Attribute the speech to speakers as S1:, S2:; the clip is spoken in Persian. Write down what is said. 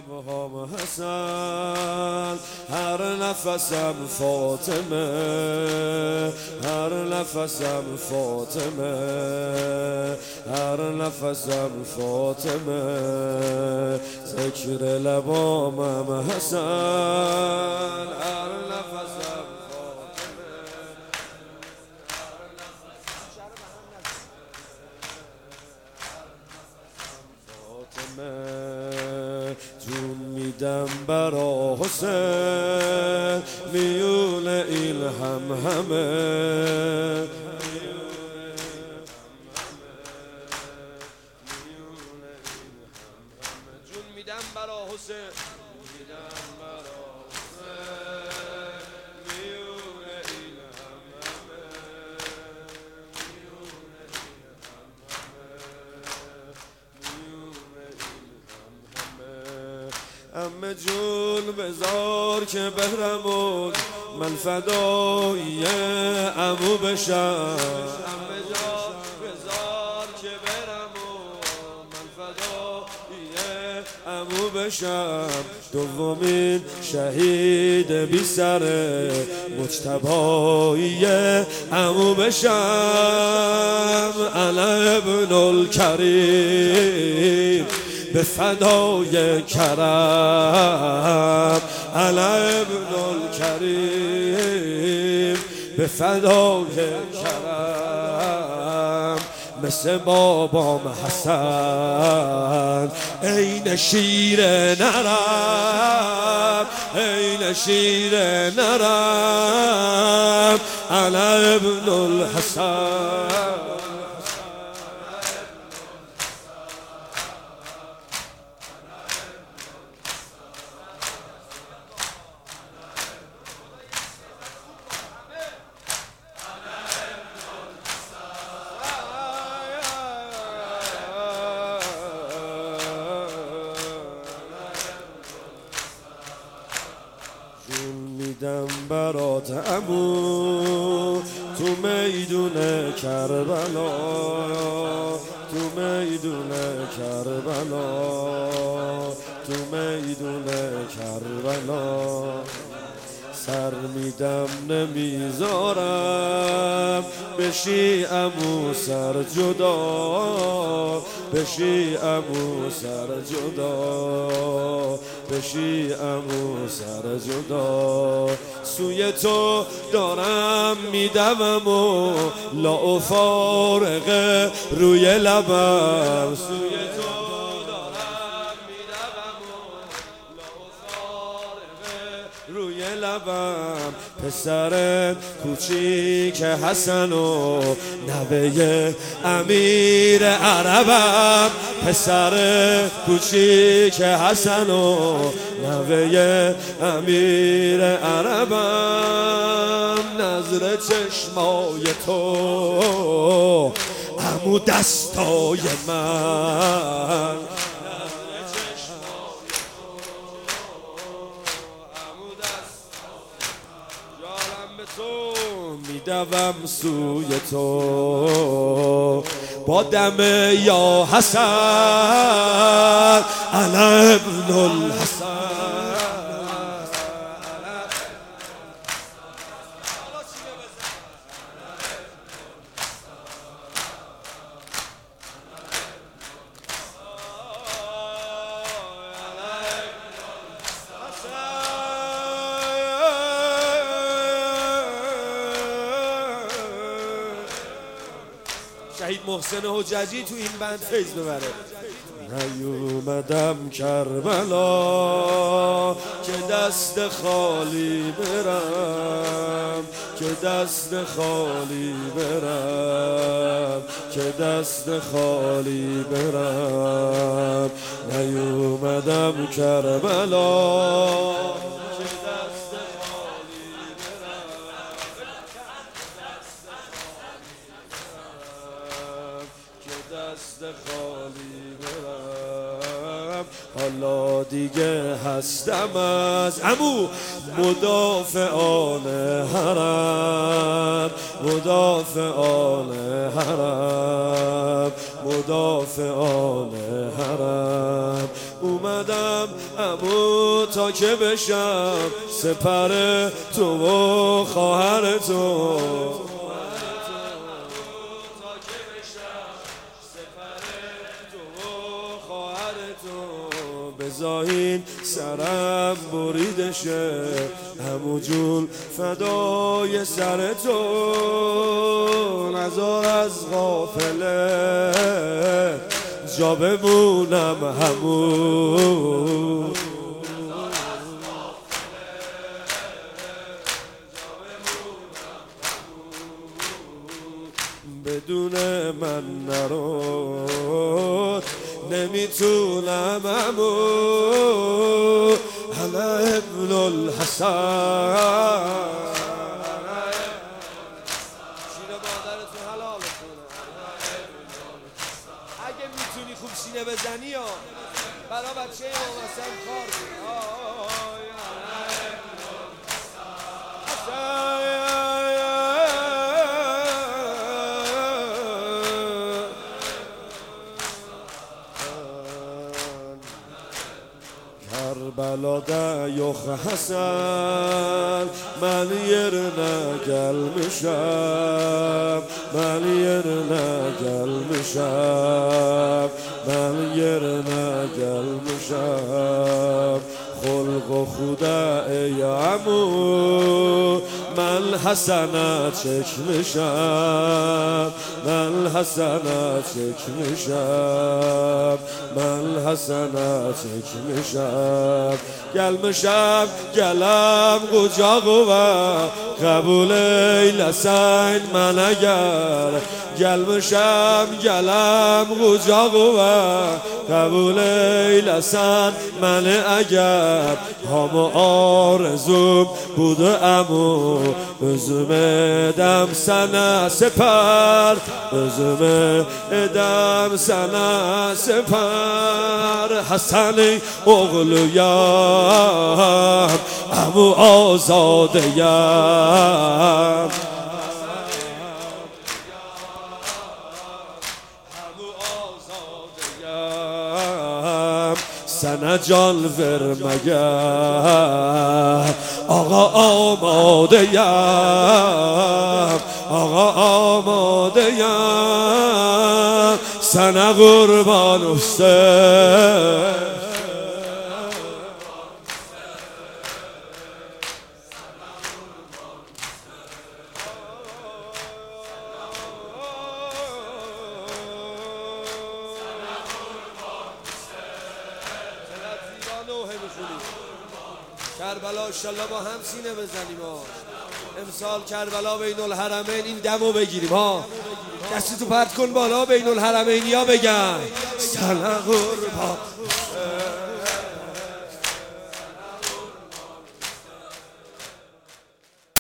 S1: شبهام حسن، هر نفسم فاطمه، هر نفسم فاطمه، هر نفسم فاطمه، ذکر لبامم حسن، هر نفسم جون میدم برا حسین، میون این همه جون میدم برا حسین، میدم برا حسین، میون این همه جون بذار که بهرمون من فدای عمو بشم، همه جون بذار که بهرمون من فدای عمو بشم، دومین شهید بی سر مجتبی عمو بشم، انا ابن الکریم به فدای کرم، انا ابن الکریم به فدای کرم، مثل بابام حسن عین شیر نرم، عین شیر نرم، انا ابن الحسن. جون میدم برات عمو تو میدون کربلا، تو میدون کربلا، تو میدون کربلا، سر میدم نمیذارم بشی عمو سر جدا، بشی عمو سر جدا، بشی عمو سر جدا، سوی تو دارم میدوم و لا فارغ روی لبم، سوی تو دارم میدوم و لا فارغ روی لبم، پسر کوچیک حسن و نوه امیر عربم، پسر کوچیک حسن و نوه امیر عربم، نظر چشمای تو عمو دستای من، تو میدوم سوی تو با دم یا حسن، انا ابن الحسن. شهید محسن حججی تو این بند فیض ببره. نیومدم کربلا که دست خالی برم، که دست خالی برم، که دست خالی برم، نیومدم کربلا دست خالی برم، حالا دیگه هستم از عمو مدافعان حرم، مدافعان حرم، مدافعان حرم، اومدم عمو تا که بشم سپر تو و خواهر تو، بزاین سرم بریده شه عمو جون فدای سر تو، نزار از غافله جا بمونم عمو، بدون من نرو نمیتونم عمو، انا ابن الحسن. شینه مادرتون حلالتونه، اگه میتونی خوب شینه بزنی یا برا بچه امام حسن کار کن. کربلا ده یخ حسن من yerine gelmişem، من yerine gelmişem، من yerine gelmişem، خلق خدا ای عمو من حسنت çekmişem، من حسنت çekmişem، من حسنت çekmişem، gelmişem gelem kucağıma kabul eylesen ben eğer، gelmişem gelem kucağıma kabul eylesen beni eğer، hamı arzum budu عمو özüm edem sana seper، özüm edem sana seper، Hasan oğluyam عمو azadeyim، sana can vermeye ağa amadeyim، ağa amadeyim، sana kurban olsun. کربلا انشالله با هم سینه بزنیم ها، امسال کربلا بین الحرمین این دمو بگیریم ها، دستی تو پرت کن بالا بین الحرمینیا بگن سلام قربان